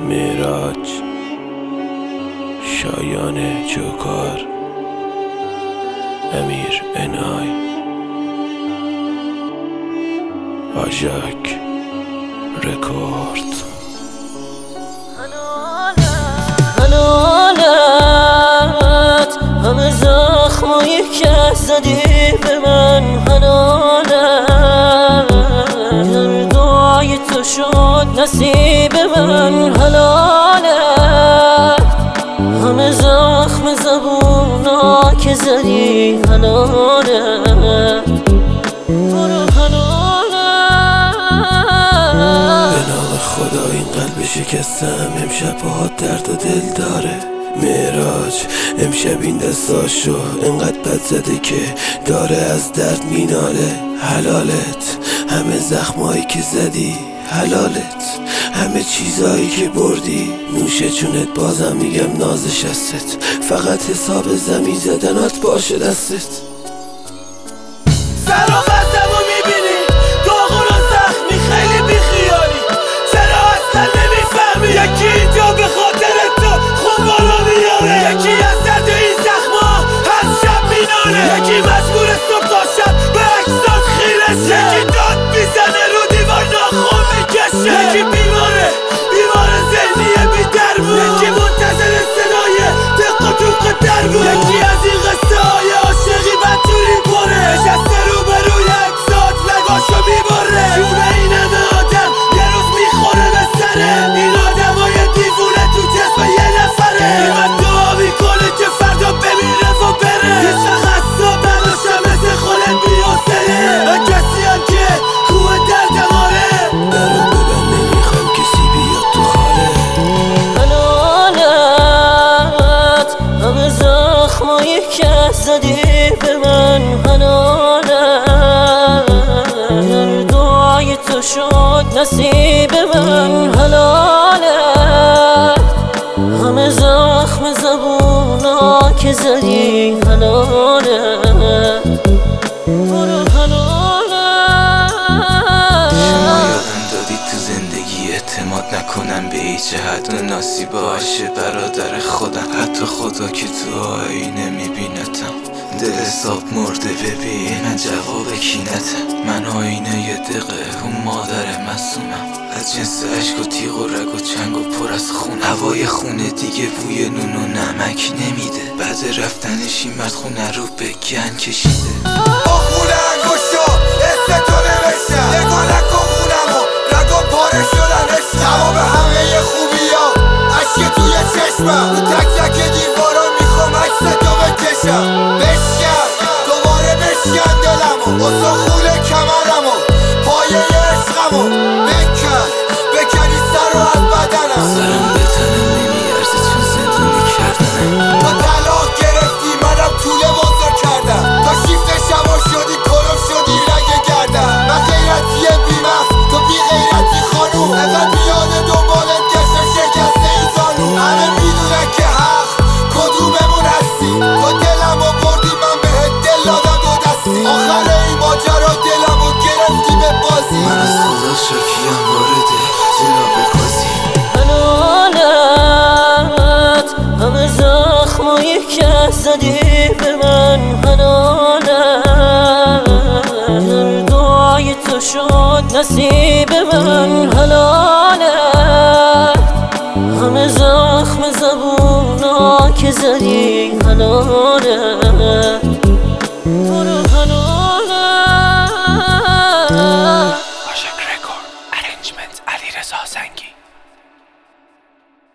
معراج، شایان جوکار، امیر انای، آژاک رکورد. حلالت همه زخمایی که زدی به من، حلالت در دعای تو شد نصیب من، حلالت همه زخم زبونا که زدی، حلالت برو به نام خدا این قلب شکستم امشب باهات درد و دل داره. معراج امشب این دستاشو انقدر بد زده که داره از درد میناله. حلالت همه زخمایی که زدی، حلالت همه چیزایی که بردی، نوش جونت بازم میگم نازش هستت، فقط حساب زمین زدنات باشه دستت. سرآغازمو میبینی داغون و زخمی خیلی بیخیالی، چرا اصلا نمیفهمی یکی اینجا به خاطر تو خونبارا میاره، یکی از درد این زخما هر شب میناله، یکی مجبور صبح تا شب به عکسات خیره شه، یکی داد میزنه رو دیوار ناخون میکشه، یکی بیماره ذهنیه بی درمون، یکی منتظر صدای دق و دوق درمون، یکی از این قصه های عاشقی بدجوری پره، نشسته روبروی اجزات لگاشو میبره، جونه این همه آدم یه روز میخوره به سره، این آدمای دیوونه تو جسم یه نفره، من دعا میکنه که فردا بمیره و بره، هیچ وقت حساب نداشتم مثل خودت بی‌حوصله، کسی هم که کوه دردماره درو ببن نمیخوام کسی بیاد تو خاله. حلالت همه زخمایی که زدی به من، حلالت در دعای تو شد نصیب من، حلالت همه زخم زبونا که زدی، حلالت برو یادم دادی تو زندگی اعتماد نکنم به هیچ جهت، اون نصیب عاشه برادر خودم، حتی خدا که تو آینه میبینتم، دل حساب مرده ببین من جواب کینتم، من آینه یه دقه اون مادر معصومم، از جنس عشق و تیغ و رگ و چنگ و پر از خون، هوای خونه دیگه بوی نون و نمک نمیده، بعد رفتنش این مرد خونه رو به گن کشیده. با خونه انگوشا اسم تو نوشتم، نگاه نکن خونمو رگا پاره شدن عشقم، جواب همه خوبی ها عشق توی چشمم، رو تک تک دیوارا میخوام عکس تو بکشم، بشکن دوباره بشکن دلمو، استخون کمرمو پایه عشقمو بکن این سر رو از بدنم، سرم به تنم نمیارزه چون زندونی کردنم، تو طلاق گرفتی منم طوله بزرگ کردم، تا شیفت شبا شدی کلوف شدی رگ گردم، من غیرتی بیمخ تو بی غیرتی خانوم، اقدر میاده دنبالت گشتم شکسته این زانو، همه میدونن که حق کدوممون هستی، تو دلمو بردی من بهت دل دادم دو دستی، آخر این ماجرا دلمو گرفتی به بازی، من از خدا شاکیم وارد جناب قاضی. حلالت همه زخمایی که زدی به من، حلالت در دعای تو شد نصیب من، حلالت همه زخم زبونا که زدی، حلالت